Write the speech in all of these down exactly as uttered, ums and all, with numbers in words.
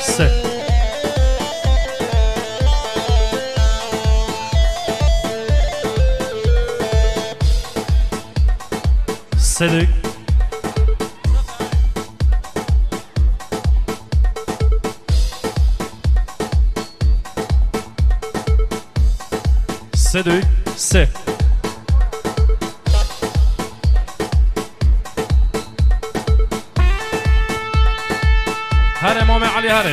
سه سدك سدك سه هره مامي علي هره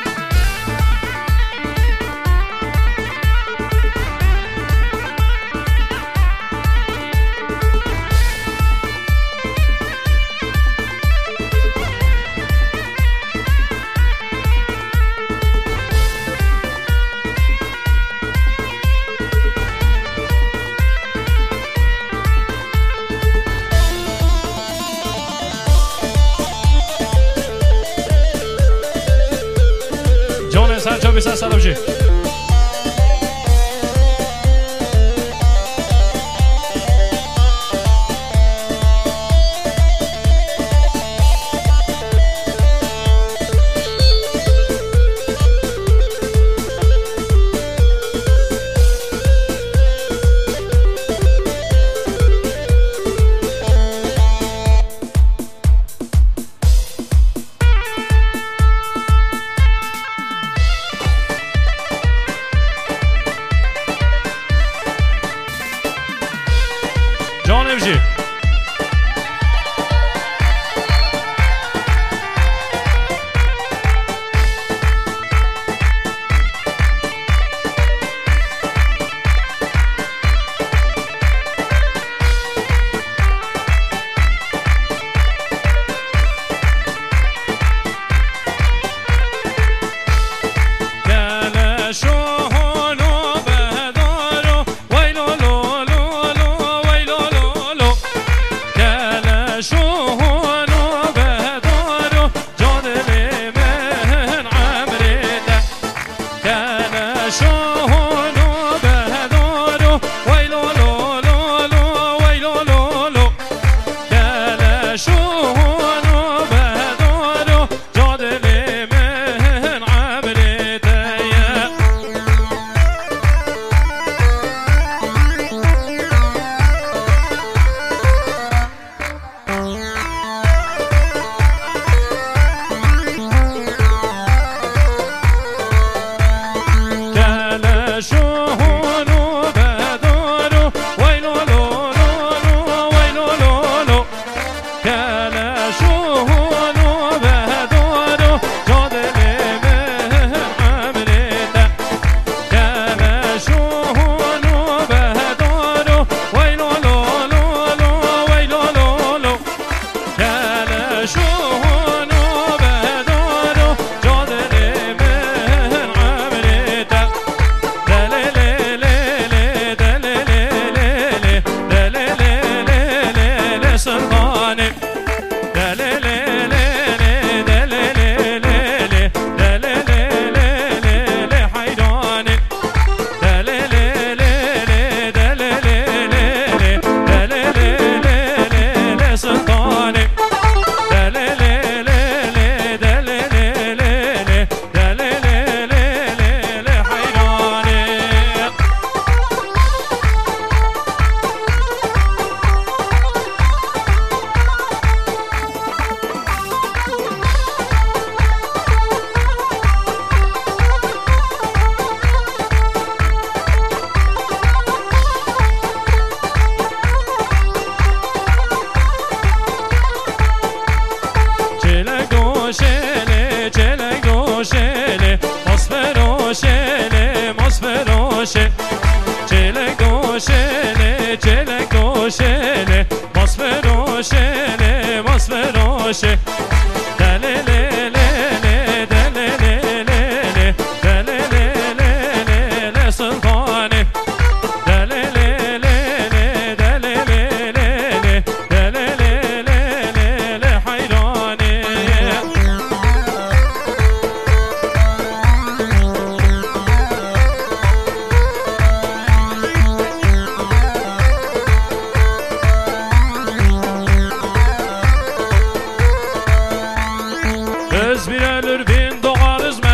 سر بسر سلام جی جانب جی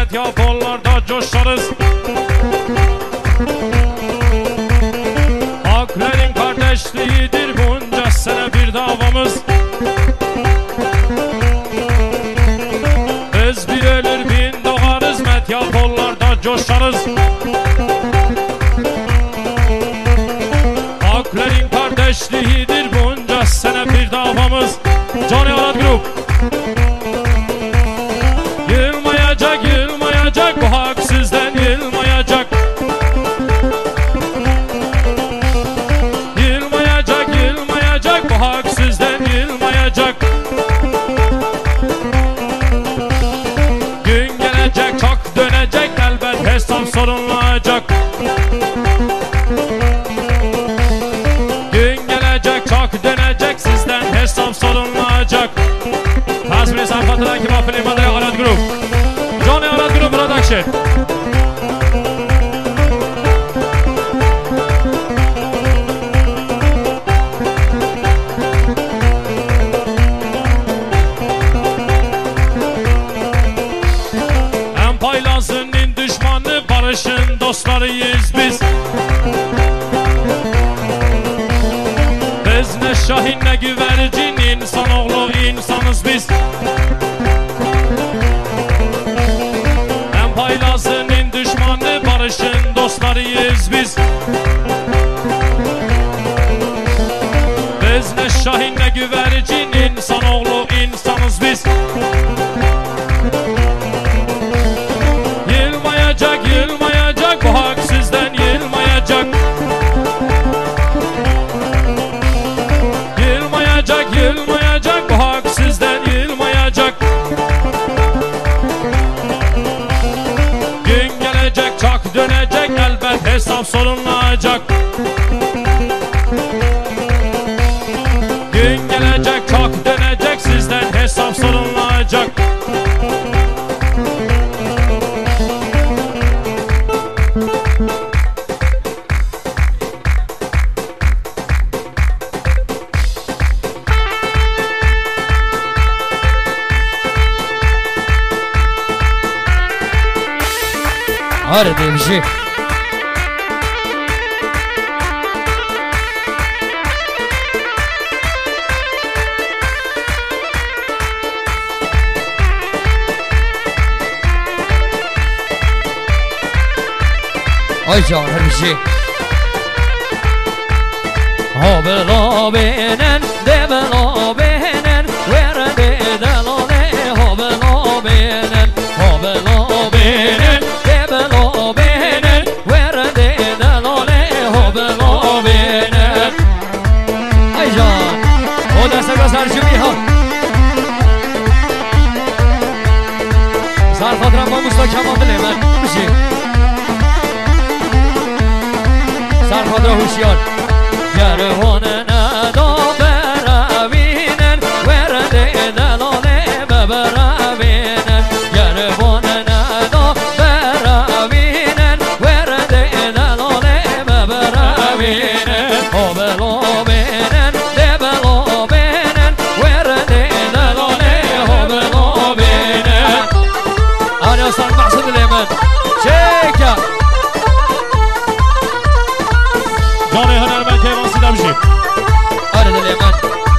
Metyapollarda coşarız. Haklerin kardeşliğidir bunca sene bir davamız. Biz bir ölür bin doğarız, Metyapollarda coşarız. Haklerin kardeşliğidir bunca sene bir davamız. Johnny Arad Group. Yılmayacak, yılmayacak, bu hak sizden yılmayacak. Yılmayacak, yılmayacak, bu hak sizden yılmayacak. Gün gelecek, çok dönecek, elbet hesap sorulacak. Gün gelecek, çok dönecek, sizden hesap sorulacak. Tasviri sayfadaki mafili madre Arad Group. Johnny Arad Group Production. En paylasının düşmanı, barışın dostlarıyız biz. Biz ne şahin ne güvercin, insanoğlu insanız biz. En paylasının düşmanı, barışın dostlarıyız biz. Biz ne şahin ne güvercin, insanoğlu insanız biz. Yılmayacak, yılmayacak, bu hak sizden yılmayacak. Yılmayacak, yılmayacak, bu hak sizden yılmayacak. Gün gelecek, çok dönecek, elbet hesap sorulacak. Gün gelecek, çok dönecek, sizden hesap sorulacak. Hadi devşi. Ay can her bir şey. Ha bela benen, de bela benen, vere de delale. Ha bela benen, ha bela benen, de bela benen, vere de delale. Ha bela benen. Ay can, o da sana sarjı bir ha. Sarfadran Mustafa Kemal bir şey. Sarfadra huşyar. Kervanına da beravinen, verde delale beravinen. Kervanına da beravinen, verde delale beravinen. O belo benen, de belo benen, verde delale o belo benen. Ana san mahsud lemen, şeka. Johnny Hınar ben Keyvan Sidamcı. Hadi Leman.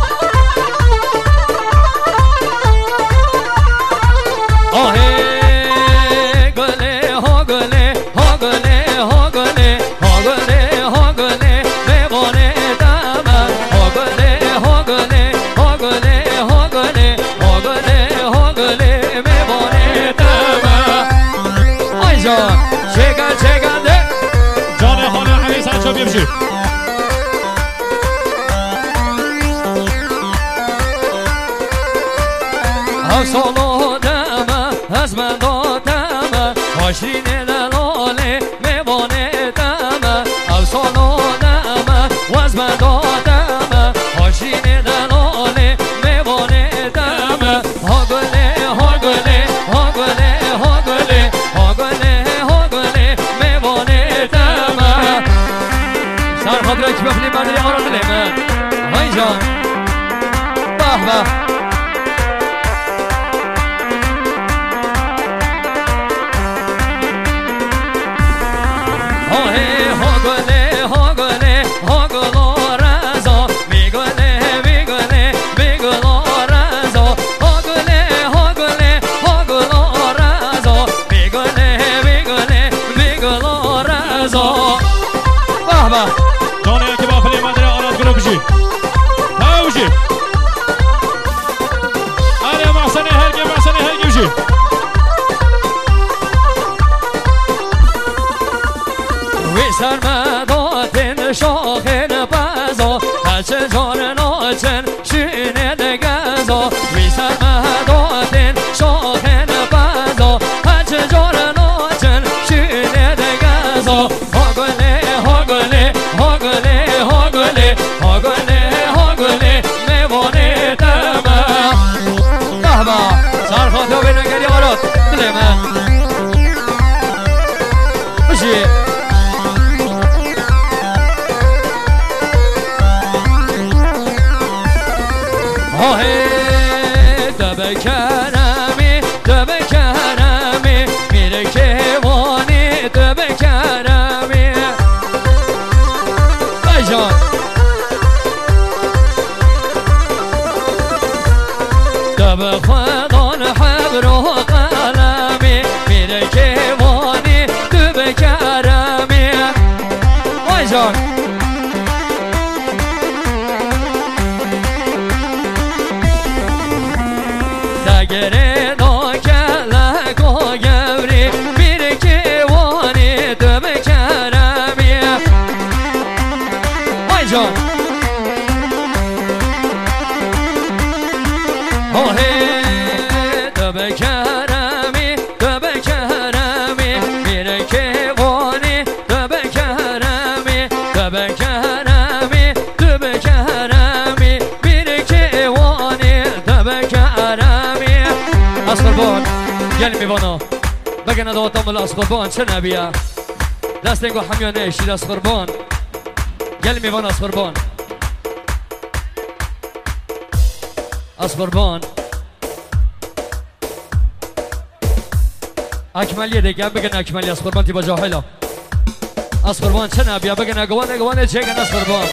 Oh hey, gole, ho gole, ho gole, ho gole, ho gole, ho gole, me bone dama. Ho gole, ho gole, ho gole, ho gole, ho gole, ho gole, me bone dama. Ay can, çeka çeka de. Johnny Hınar Ali Sancho Bimci. Solo dama, hazman do dama, hoşrine dalole, me bone dama. Al solo dama, hazman do dama, hoşrine dalole, me bone dama. Hogole, hogole, hogole, hogole, hogole, hogole, me bone dama. Sarfadra kibafli madri aradı leme. Hay can, bah bah. آهی ها گله ها گله ها گلا رزا میگله میگله میگلا رزا ها گله ها گله ها گلا رزا میگله میگله میگلا رزا به به جانی که با فلی مدر آراد گروه بشی ها بشی آره محسنی هرگی محسنی هرگی بشی وی سرمداتن شاخن بزا هچه جان ناچن شینه دگزا وی سرمداتن شاخن بزا هچه جان ناچن شینه دگزا ها گله ها گله ها گله ها گله ها گله ها گله میوانه دمه به به سرخات ها بینگری آراد دل من بشی آهی دب کرمی دب کرمی میره کیوانی دب کرمی بای جان دب خدان حبر و قلمی میره کیوانی دب کرمی بای جان دگره دا کلک و گوری بیر کیوانی دم کرمی آی جان آهی دم کرمی دم کرمی بیر کیوانی دم کرمی دم کرمی دم کرمی بیر کیوانی دم کرمی از قربان گل میوانا بگن ادواتم بلا از قربان چه نبیه دست اینگو همیانه شید از قربان گل میوانا از قربان از قربان اکملیه دیگه بگن اکملی از قربان تی با جاهلا از قربان چه نبیه بگن اگوان اگوان چه گن از قربان